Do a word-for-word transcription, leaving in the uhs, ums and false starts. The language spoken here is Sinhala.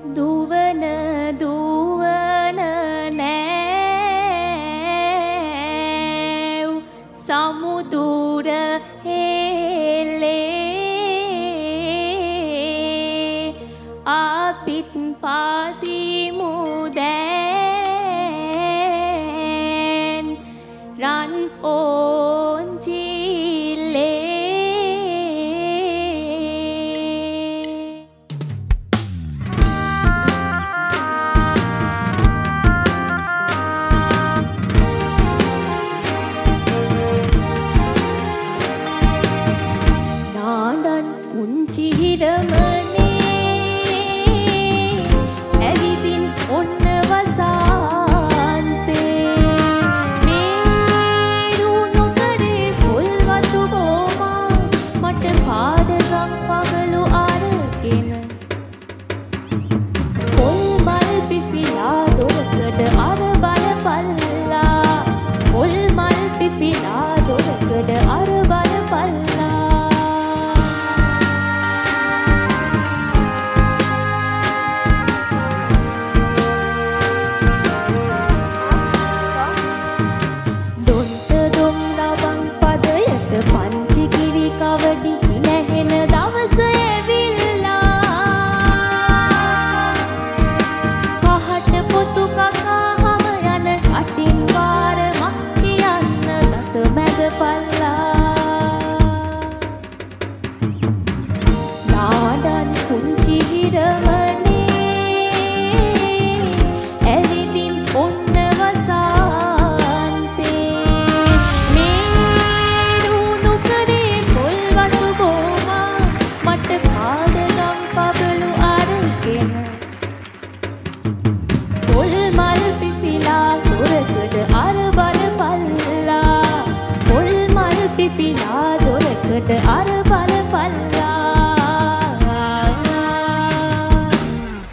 දුවන දුවන නෑව් සමුදුර හෙලේ අපිත් පාතිමු දැන් රන් ඕංචිලේ නාඩන් පුංචි හිරමනේ ඇවිදින් ඔන්න වසාන්තේ මේරුණු කරේ පොල් වතු බෝමා මට පාදගම් පගලු අරගෙන පොල් මල් පිපිලා දොරකඩ අර බලපල්ලා පොල් මල් පිපිලා දොරකඩ අර බලපල්ලා නාඩන් පුංචි හිරමනේ ඇවිදින් ඔන්න වසාන්තේ මේරුණු කරේ පොල් වතු බෝමා මට පාදගම් පබලු අරගෙන පොල් මල් පිපිලා දොරකඩ අර බලපල්ලා පොල් මල් පිපිලා